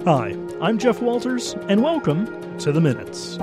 Hi, I'm Jeff Walters, and welcome to The Minutes.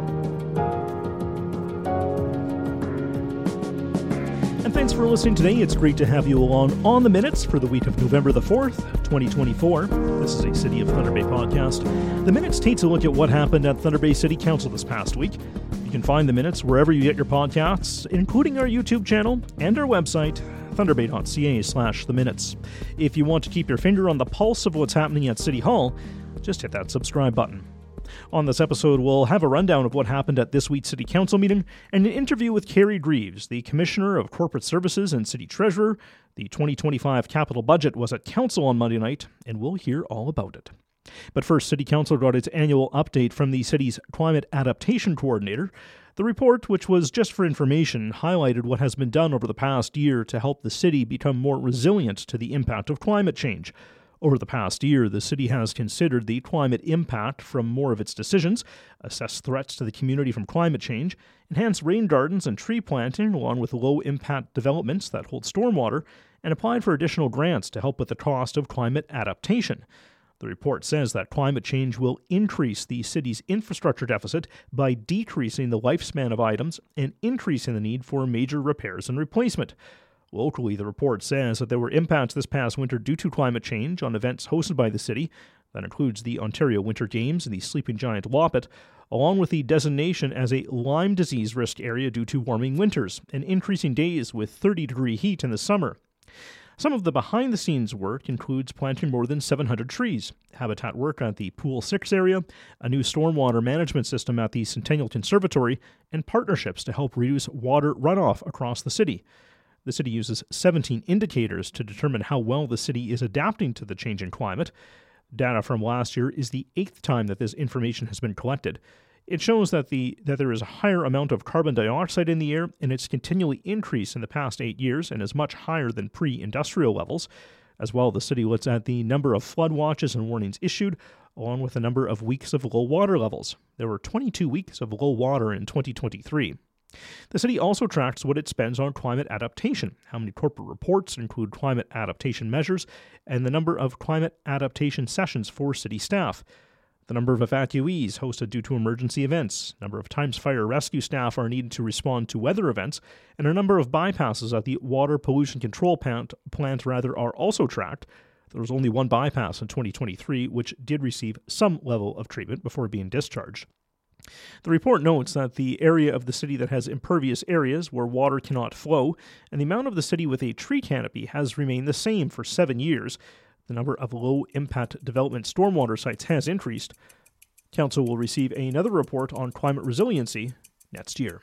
And thanks for listening today. It's great to have you along on The Minutes for the week of November the 4th, 2024. This is a City of Thunder Bay podcast. The Minutes takes a look at what happened at Thunder Bay City Council this past week. You can find The Minutes wherever you get your podcasts, including our YouTube channel and our website, thunderbay.ca/The Minutes. If you want to keep your finger on the pulse of what's happening at City Hall, just hit that subscribe button. On this episode, we'll have a rundown of what happened at this week's City Council meeting and an interview with Carrie Greaves, the Commissioner of Corporate Services and City Treasurer. The 2025 capital budget was at Council on Monday night, and we'll hear all about it. But first, City Council got its annual update from the city's Climate Adaptation Coordinator. The report, which was just for information, highlighted what has been done over the past year to help the city become more resilient to the impact of climate change. Over the past year, the city has considered the climate impact from more of its decisions, assessed threats to the community from climate change, enhanced rain gardens and tree planting along with low-impact developments that hold stormwater, and applied for additional grants to help with the cost of climate adaptation. The report says that climate change will increase the city's infrastructure deficit by decreasing the lifespan of items and increasing the need for major repairs and replacement. Locally, the report says that there were impacts this past winter due to climate change on events hosted by the city. That includes the Ontario Winter Games and the Sleeping Giant Loppet, along with the designation as a Lyme disease risk area due to warming winters and increasing days with 30-degree heat in the summer. Some of the behind-the-scenes work includes planting more than 700 trees, habitat work at the Pool 6 area, a new stormwater management system at the Centennial Conservatory, and partnerships to help reduce water runoff across the city. The city uses 17 indicators to determine how well the city is adapting to the changing climate. Data from last year is the 8th time that this information has been collected. It shows that there is a higher amount of carbon dioxide in the air, and it's continually increased in the past 8 years and is much higher than pre-industrial levels. As well, the city looks at the number of flood watches and warnings issued, along with the number of weeks of low water levels. There were 22 weeks of low water in 2023. The city also tracks what it spends on climate adaptation, how many corporate reports include climate adaptation measures, and the number of climate adaptation sessions for city staff. The number of evacuees hosted due to emergency events, number of times fire rescue staff are needed to respond to weather events, and a number of bypasses at the water pollution control plant are also tracked. There was only one bypass in 2023, which did receive some level of treatment before being discharged. The report notes that the area of the city that has impervious areas where water cannot flow, and the amount of the city with a tree canopy has remained the same for 7 years. The number of low-impact development stormwater sites has increased. Council will receive another report on climate resiliency next year.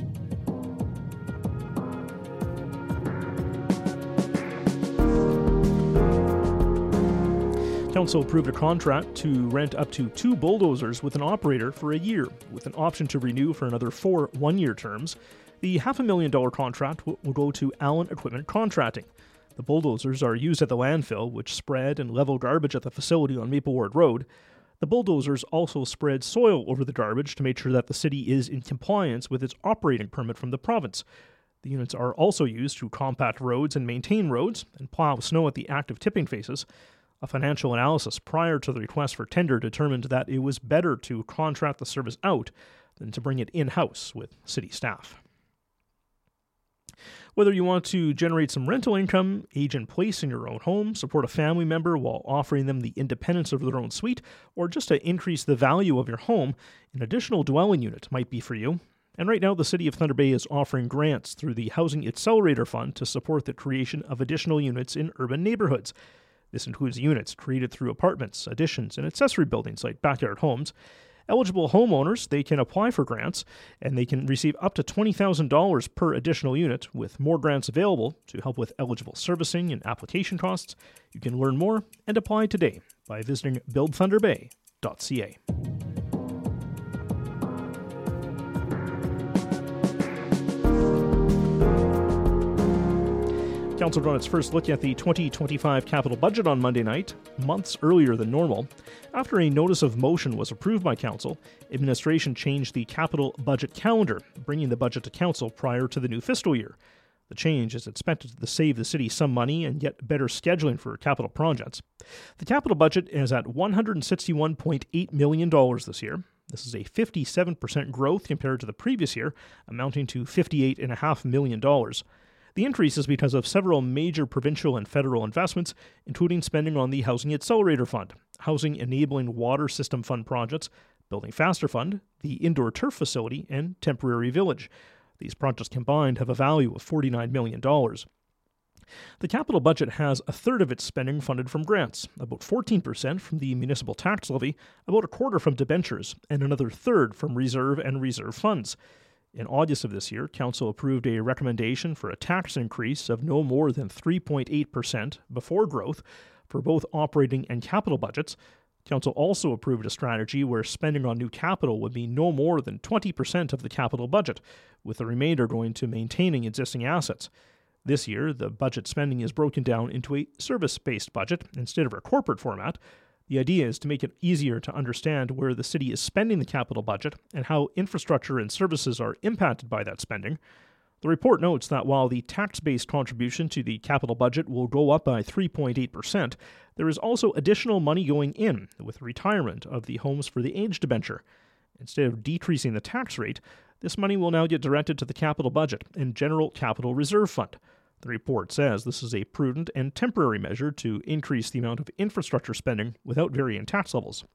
Council approved a contract to rent up to 2 bulldozers with an operator for a year, with an option to renew for another 4 one-year terms. The $500,000 contract will go to Allen Equipment Contracting. The bulldozers are used at the landfill, which spread and level garbage at the facility on Maple Ward Road. The bulldozers also spread soil over the garbage to make sure that the city is in compliance with its operating permit from the province. The units are also used to compact roads and maintain roads and plow snow at the active tipping faces. A financial analysis prior to the request for tender determined that it was better to contract the service out than to bring it in-house with city staff. Whether you want to generate some rental income, age in place in your own home, support a family member while offering them the independence of their own suite, or just to increase the value of your home, an additional dwelling unit might be for you. And right now, the City of Thunder Bay is offering grants through the Housing Accelerator Fund to support the creation of additional units in urban neighborhoods. This includes units created through apartments, additions, and accessory buildings like backyard homes. Eligible homeowners, they can apply for grants, and they can receive up to $20,000 per additional unit, with more grants available to help with eligible servicing and application costs. You can learn more and apply today by visiting buildthunderbay.ca. Council ran its first look at the 2025 capital budget on Monday night, months earlier than normal. After a notice of motion was approved by Council, administration changed the capital budget calendar, bringing the budget to Council prior to the new fiscal year. The change is expected to save the city some money and get better scheduling for capital projects. The capital budget is at $161.8 million this year. This is a 57% growth compared to the previous year, amounting to $58.5 million. The increase is because of several major provincial and federal investments, including spending on the Housing Accelerator Fund, Housing Enabling Water System Fund projects, Building Faster Fund, the Indoor Turf Facility, and Temporary Village. These projects combined have a value of $49 million. The capital budget has a third of its spending funded from grants, about 14% from the municipal tax levy, about a quarter from debentures, and another third from reserve and reserve funds. In August of this year, Council approved a recommendation for a tax increase of no more than 3.8% before growth for both operating and capital budgets. Council also approved a strategy where spending on new capital would be no more than 20% of the capital budget, with the remainder going to maintaining existing assets. This year, the budget spending is broken down into a service-based budget instead of a corporate format. The idea is to make it easier to understand where the city is spending the capital budget and how infrastructure and services are impacted by that spending. The report notes that while the tax-based contribution to the capital budget will go up by 3.8%, there is also additional money going in with retirement of the Homes for the Aged debenture. Instead of decreasing the tax rate, this money will now get directed to the capital budget and General Capital Reserve Fund. The report says this is a prudent and temporary measure to increase the amount of infrastructure spending without varying tax levels.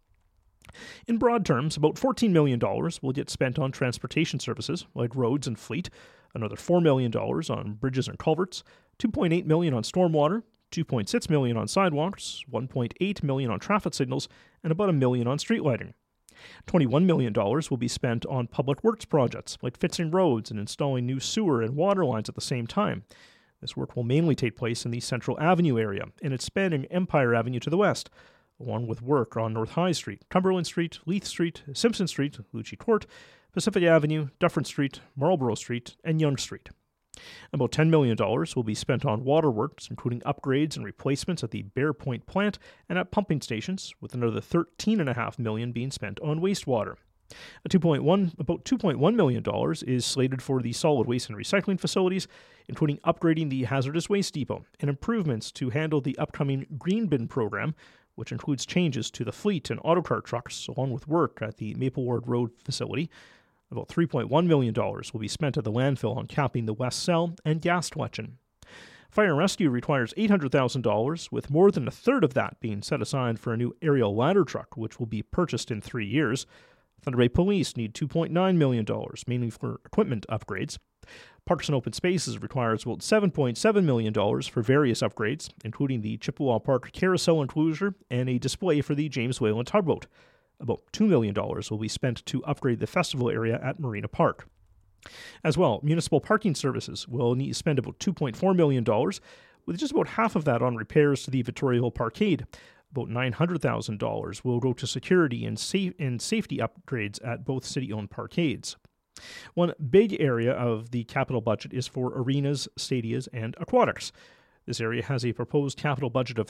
In broad terms, about $14 million will get spent on transportation services like roads and fleet, another $4 million on bridges and culverts, $2.8 million on stormwater, $2.6 million on sidewalks, $1.8 million on traffic signals, and about $1 million on street lighting. $21 million will be spent on public works projects like fixing roads and installing new sewer and water lines at the same time. This work will mainly take place in the Central Avenue area, and it's spanning Empire Avenue to the west, along with work on North High Street, Cumberland Street, Leith Street, Simpson Street, Lucci Court, Pacific Avenue, Dufferin Street, Marlborough Street, and Yonge Street. About $10 million will be spent on waterworks, including upgrades and replacements at the Bear Point plant and at pumping stations, with another $13.5 million being spent on wastewater. About $2.1 million is slated for the solid waste and recycling facilities, including upgrading the hazardous waste depot and improvements to handle the upcoming green bin program, which includes changes to the fleet and autocar trucks, along with work at the Maple Ward Road facility. About $3.1 million will be spent at the landfill on capping the west cell and gas collection. Fire and rescue requires $800,000, with more than a third of that being set aside for a new aerial ladder truck, which will be purchased in 3 years. Thunder Bay Police need $2.9 million, mainly for equipment upgrades. Parks and Open Spaces requires about $7.7 million for various upgrades, including the Chippewa Park Carousel enclosure and a display for the James Whalen tugboat. About $2 million will be spent to upgrade the festival area at Marina Park. As well, municipal parking services will need to spend about $2.4 million, with just about half of that on repairs to the Victoriaville Parkade. About $900,000 will go to security and safety upgrades at both city-owned parkades. One big area of the capital budget is for arenas, stadias, and aquatics. This area has a proposed capital budget of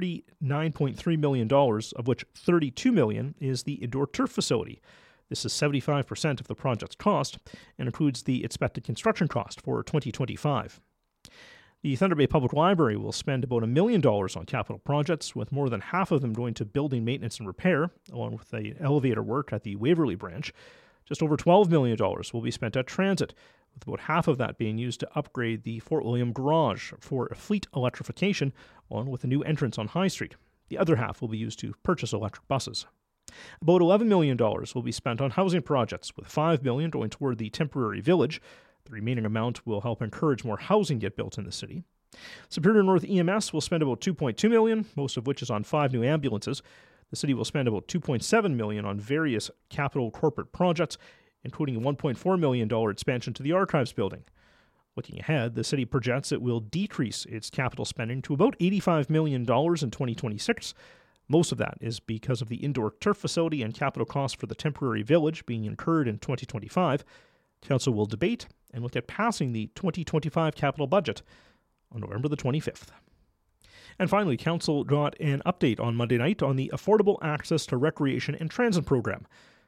$39.3 million, of which $32 million is the indoor turf facility. This is 75% of the project's cost and includes the expected construction cost for 2025. The Thunder Bay Public Library will spend about $1 million on capital projects, with more than half of them going to building maintenance and repair, along with the elevator work at the Waverley branch. Just over $12 million will be spent at transit, with about half of that being used to upgrade the Fort William Garage for fleet electrification, along with a new entrance on High Street. The other half will be used to purchase electric buses. About $11 million will be spent on housing projects, with $5 million going toward the Temporary Village. The remaining amount will help encourage more housing get built in the city. Superior North EMS will spend about $2.2 million, most of which is on 5 new ambulances. The city will spend about $2.7 million on various capital corporate projects, including a $1.4 million expansion to the archives building. Looking ahead, the city projects it will decrease its capital spending to about $85 million in 2026. Most of that is because of the indoor turf facility and capital costs for the Temporary Village being incurred in 2025. Council will debate and look at passing the 2025 capital budget on November the 25th. And finally, Council got an update on Monday night on the Affordable Access to Recreation and Transit program.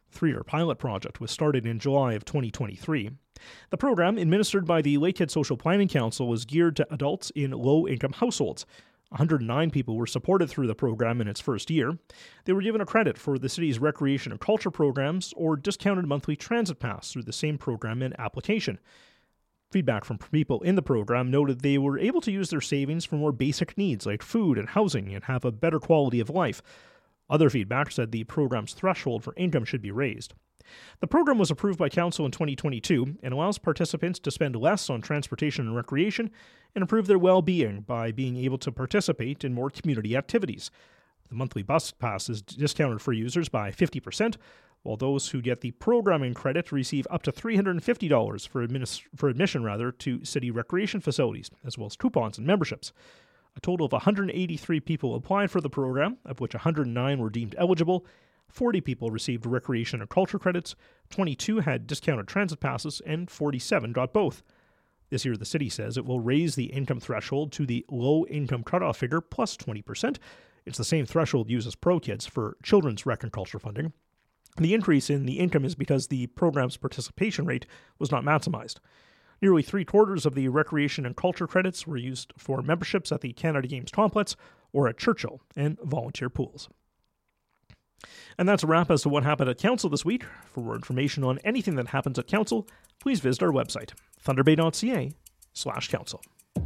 3-year pilot project was started in July of 2023. The program, administered by the Lakehead Social Planning Council, was geared to adults in low-income households. 109 people were supported through the program in its first year. They were given a credit for the city's recreation and culture programs or discounted monthly transit pass through the same program and application. Feedback from people in the program noted they were able to use their savings for more basic needs like food and housing and have a better quality of life. Other feedback said the program's threshold for income should be raised. The program was approved by Council in 2022 and allows participants to spend less on transportation and recreation and improve their well-being by being able to participate in more community activities. The monthly bus pass is discounted for users by 50%, while those who get the programming credit receive up to $350 for admission to city recreation facilities, as well as coupons and memberships. A total of 183 people applied for the program, of which 109 were deemed eligible. 40 people received recreation and culture credits, 22 had discounted transit passes, and 47 got both. This year, the city says it will raise the income threshold to the low-income cutoff figure plus 20%. It's the same threshold used as ProKids for children's rec and culture funding. The increase in the income is because the program's participation rate was not maximized. Nearly 3/4 of the recreation and culture credits were used for memberships at the Canada Games Complex or at Churchill and volunteer pools. And that's a wrap as to what happened at Council this week. For more information on anything that happens at Council, please visit our website, thunderbay.ca/council.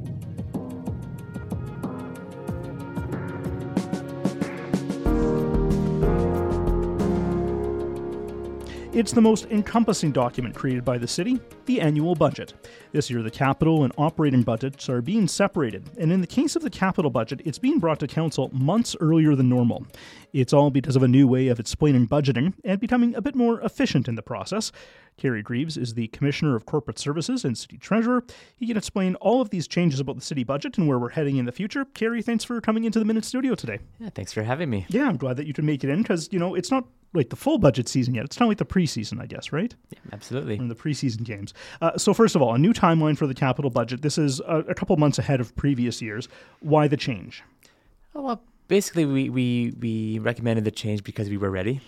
It's the most encompassing document created by the city, the annual budget. This year, the capital and operating budgets are being separated, and in the case of the capital budget, it's being brought to council months earlier than normal. It's all because of a new way of explaining budgeting and becoming a bit more efficient in the process. Kerry Greaves is the Commissioner of Corporate Services and City Treasurer. He can explain all of these changes about the city budget and where we're heading in the future. Kerry, thanks for coming into the Minute Studio today. Yeah, thanks for having me. Yeah, I'm glad that you can make it in because, it's not like the full budget season yet. It's not like the preseason, I guess, right? Yeah, absolutely. From the preseason games. So first of all, a new timeline for the capital budget. This is a couple months ahead of previous years. Why the change? Oh, well, basically, we recommended the change because we were ready.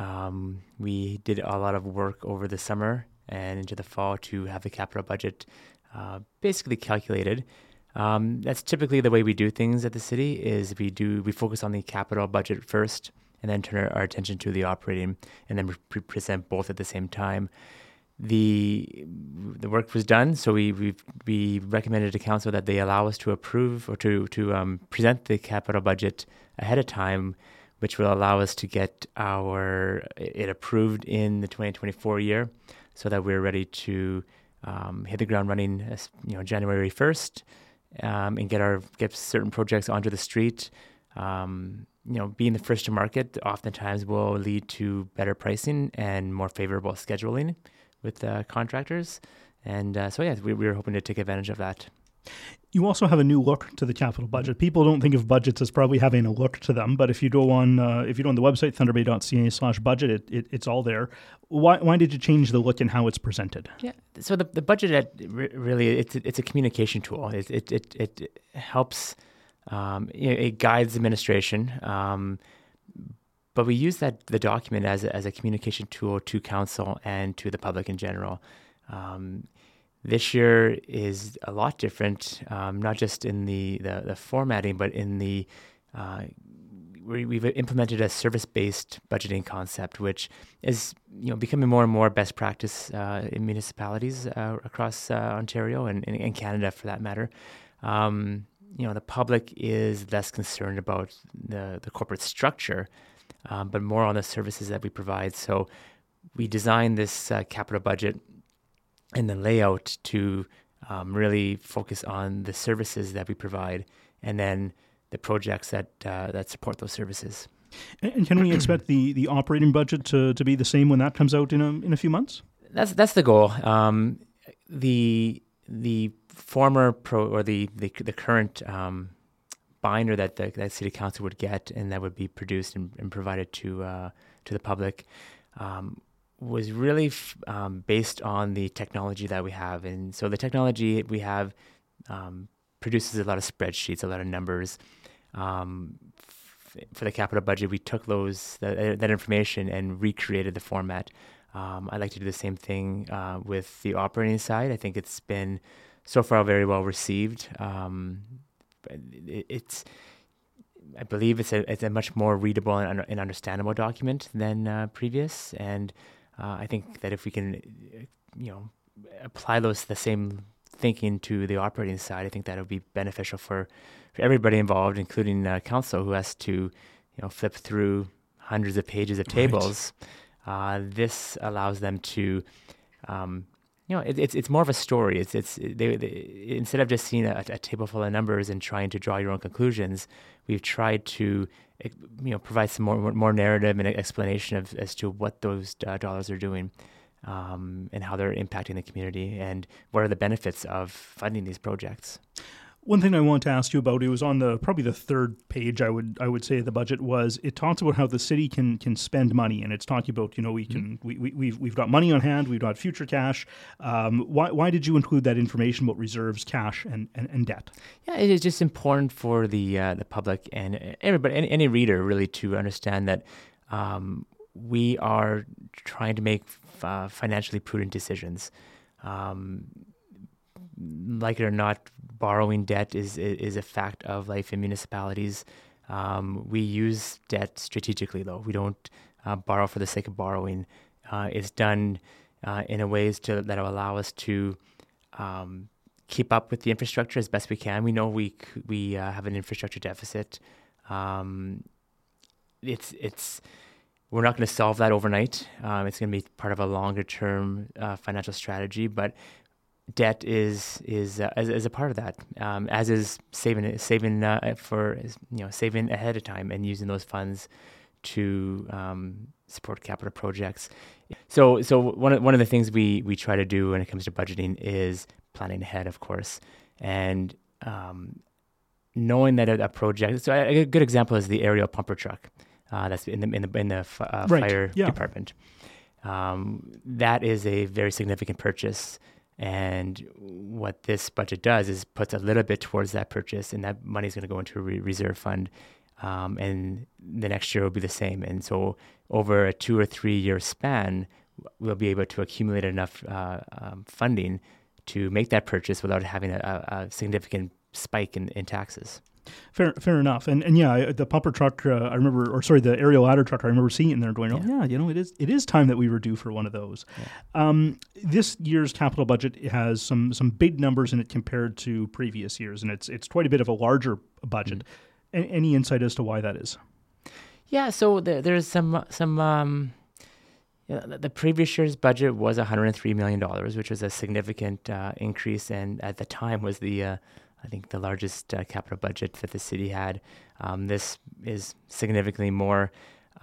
We did a lot of work over the summer and into the fall to have the capital budget basically calculated. That's typically the way we do things at the city. Is we focus on the capital budget first, and then turn our attention to the operating, and then present both at the same time. The work was done, so we recommended to council that they allow us to approve or to present the capital budget ahead of time, which will allow us to get it approved in the 2024 year, so that we're ready to hit the ground running, January 1st, and get certain projects onto the street. Being the first to market oftentimes will lead to better pricing and more favorable scheduling with contractors. And we were hoping to take advantage of that. You also have a new look to the capital budget. People don't think of budgets as probably having a look to them, but if you go on the website, thunderbay.ca/budget, it's all there. Why did you change the look and how it's presented? Yeah, so the budget really it's a communication tool. It helps. It guides administration, but we use the document as a communication tool to council and to the public in general. This year is a lot different, not just in the formatting, but in the we've implemented a service-based budgeting concept, which is becoming more and more best practice in municipalities across Ontario and Canada, for that matter. The public is less concerned about the corporate structure, but more on the services that we provide. So we designed this capital budget and the layout to really focus on the services that we provide, and then the projects that support those services. And can we expect the operating budget to be the same when that comes out in a few months? That's the goal. The former the current binder that City Council would get and that would be produced and provided to the public was really based on the technology that we have. And so the technology we have produces a lot of spreadsheets, a lot of numbers. for the capital budget, we took that information and recreated the format. I'd like to do the same thing with the operating side. I think it's been so far very well received. I believe it's a much more readable and understandable document than previous, and I think that if we can, apply the same thinking to the operating side, I think that would be beneficial for everybody involved, including council, who has to, flip through hundreds of pages of tables. Right. This allows them to, it's more of a story. They instead of just seeing a table full of numbers and trying to draw your own conclusions, we've tried to, provide some more narrative and explanation as to what those dollars are doing. And how they're impacting the community and what are the benefits of funding these projects. One thing I want to ask you about, it was on probably the third page, I would say, of the budget, was it talks about how the city can spend money, and it's talking about, we've got money on hand, we've got future cash. Why did you include that information about reserves, cash, and debt? Yeah, it is just important for the public and everybody, any reader, really, to understand that we are trying to make financially prudent decisions. Like it or not, borrowing debt is a fact of life in municipalities. We use debt strategically, though. We don't borrow for the sake of borrowing. It's done in a ways that will allow us to keep up with the infrastructure as best we can. We know we have an infrastructure deficit. We're not going to solve that overnight. It's going to be part of a longer-term financial strategy, but debt is a part of that. As is saving ahead of time and using those funds to support capital projects. So one of the things we try to do when it comes to budgeting is planning ahead, of course, and knowing that a project. So a good example is the aerial pumper truck. That's in the fire department. That is a very significant purchase, and what this budget does is puts a little bit towards that purchase, and that money is going to go into a reserve fund, and the next year will be the same. And so over a 2 or 3 year span, we'll be able to accumulate enough funding to make that purchase without having a significant spike in taxes. Fair enough. And yeah, the pumper truck, the aerial ladder truck, I remember seeing it in there going, it is time that we were due for one of those. Yeah. This year's capital budget has some big numbers in it compared to previous years, and it's quite a bit of a larger budget. Mm-hmm. Any insight as to why that is? Yeah, so there's some the previous year's budget was $103 million, which was a significant increase, and at the time was I think the largest capital budget that the city had. This is significantly more.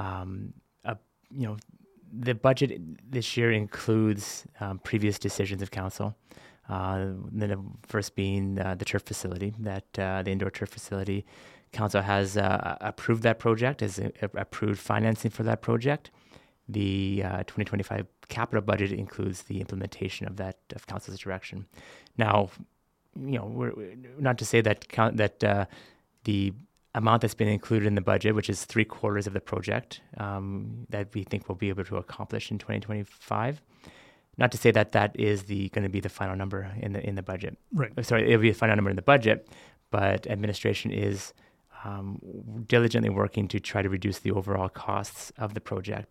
The budget this year includes previous decisions of council. The first being the turf facility, the indoor turf facility. Council has approved that project, has approved financing for that project. The 2025 capital budget includes the implementation of council's direction. Now, we're not to say that the amount that's been included in the budget, which is 3/4 of the project, that we think we'll be able to accomplish in 2025. Not to say that is going to be the final number in the budget. Right. Sorry, it'll be a final number in the budget, but administration is diligently working to try to reduce the overall costs of the project.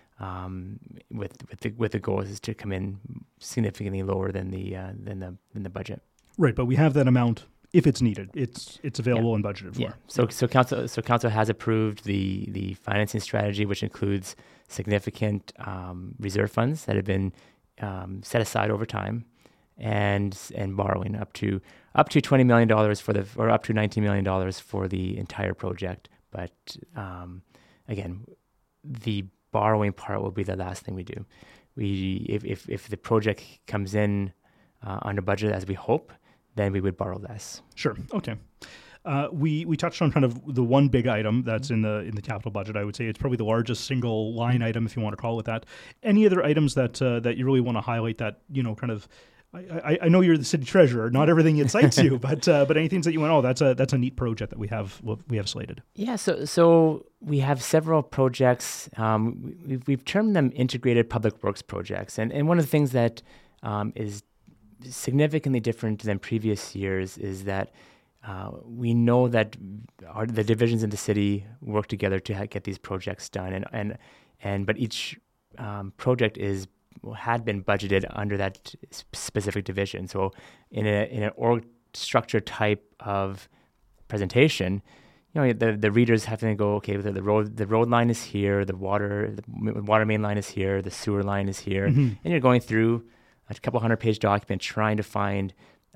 With the goal is to come in significantly lower than the budget. Right, but we have that amount if it's needed. It's available and budgeted for. Yeah. So council has approved the financing strategy, which includes significant reserve funds that have been set aside over time, and borrowing up to $20 million or up to $19 million for the entire project. But again, the borrowing part will be the last thing we do. If the project comes in under budget as we hope, then we would borrow less. Sure. Okay. We touched on kind of the one big item that's in the capital budget. I would say it's probably the largest single line item, if you want to call it that. Any other items that you really want to highlight that kind of I know you're the city treasurer. Not everything excites you, but any things that you went, oh, that's a neat project that we have slated. Yeah, so we have several projects. We've termed them integrated public works projects, and one of the things that is significantly different than previous years is that we know that the divisions in the city work together to get these projects done, but each project had been budgeted under that specific division. So in an org structure type of presentation, the readers have to go, okay, the road line is here, the water main line is here, the sewer line is here, and you're going through a couple 100-page document trying to find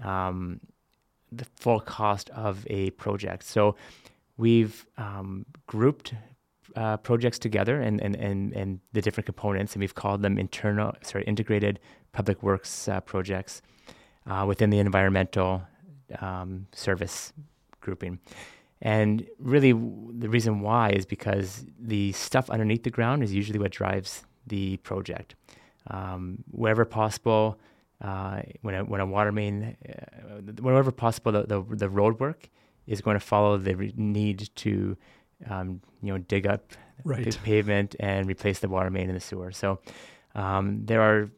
the full cost of a project. So we've grouped projects together and the different components, and we've called them integrated public works projects within the environmental service grouping. And really the reason why is because the stuff underneath the ground is usually what drives the project. Wherever possible, when a water main, wherever possible, the road work is going to follow the need to dig up the pavement and replace the water main and the sewer. So there are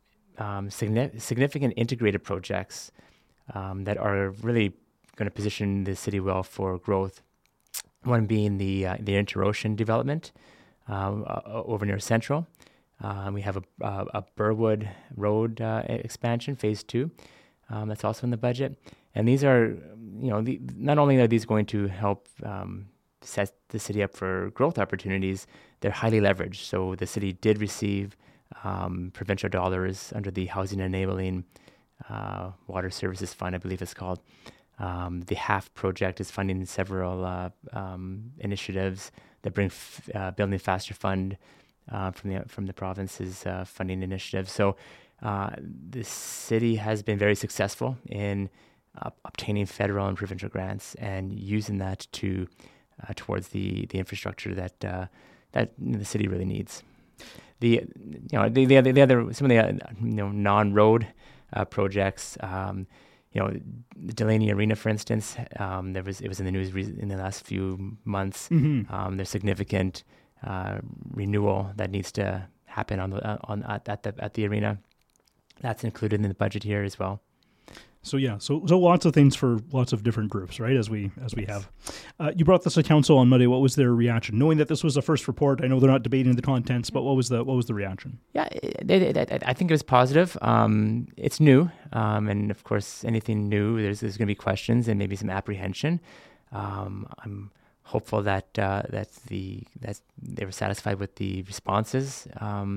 significant integrated projects that are really going to position the city well for growth. One being the Interocean development over near Central. We have a Burwood Road expansion, Phase 2. That's also in the budget. And these are, not only are these going to help set the city up for growth opportunities, they're highly leveraged. So the city did receive provincial dollars under the Housing Enabling Water Services Fund, I believe it's called. The HAF project is funding several initiatives that bring Building Faster Fund from the province's funding initiative. So the city has been very successful in obtaining federal and provincial grants and using that towards the infrastructure that the city really needs. The other some of the non-road projects. The Delaney Arena, for instance, it was in the news in the last few months. There's significant renewal that needs to happen at the arena. That's included in the budget here as well. So lots of things for lots of different groups, right? As we have. You brought this to council on Monday. What was their reaction, knowing that this was the first report? I know they're not debating the contents, but what was the reaction? Yeah, I think it was positive. It's new, and of course, anything new, there's going to be questions and maybe some apprehension. I'm hopeful that they were satisfied with the responses,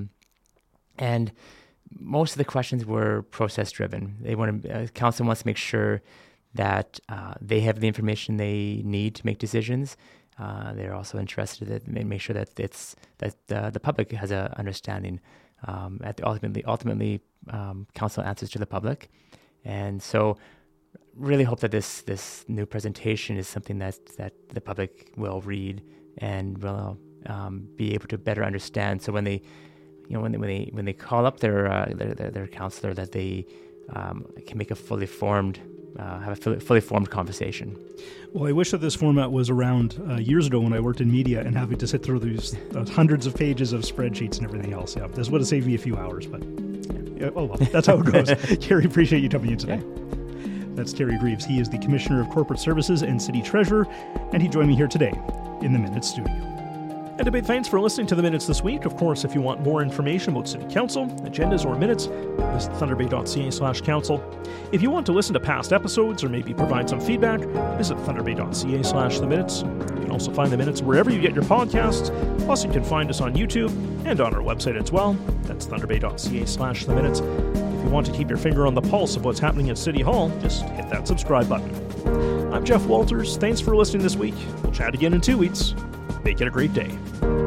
and most of the questions were process-driven. Council wants to make sure that they have the information they need to make decisions. They're also interested in make sure that the public has an understanding. Ultimately, council answers to the public, and so really hope that this new presentation is something that the public will read and will be able to better understand. So when they when they call up their counselor, that they can make a fully formed conversation. Well, I wish that this format was around years ago when I worked in media and having to sit through these hundreds of pages of spreadsheets and everything else. Yeah, this would have saved me a few hours, but oh well, that's how it goes. Kerry, appreciate you jumping in today. Yeah. That's Terry Greaves. He is the Commissioner of Corporate Services and City Treasurer, and he joined me here today in the Minutes studio. And a big thanks for listening to the Minutes this week. Of course, if you want more information about City Council, agendas, or minutes, visit thunderbay.ca/council. If you want to listen to past episodes or maybe provide some feedback, visit thunderbay.ca/theminutes. You can also find the Minutes wherever you get your podcasts. Plus, you can find us on YouTube and on our website as well. That's thunderbay.ca/theminutes. If you want to keep your finger on the pulse of what's happening at City Hall, just hit that subscribe button. I'm Jeff Walters. Thanks for listening this week. We'll chat again in 2 weeks. Make it a great day.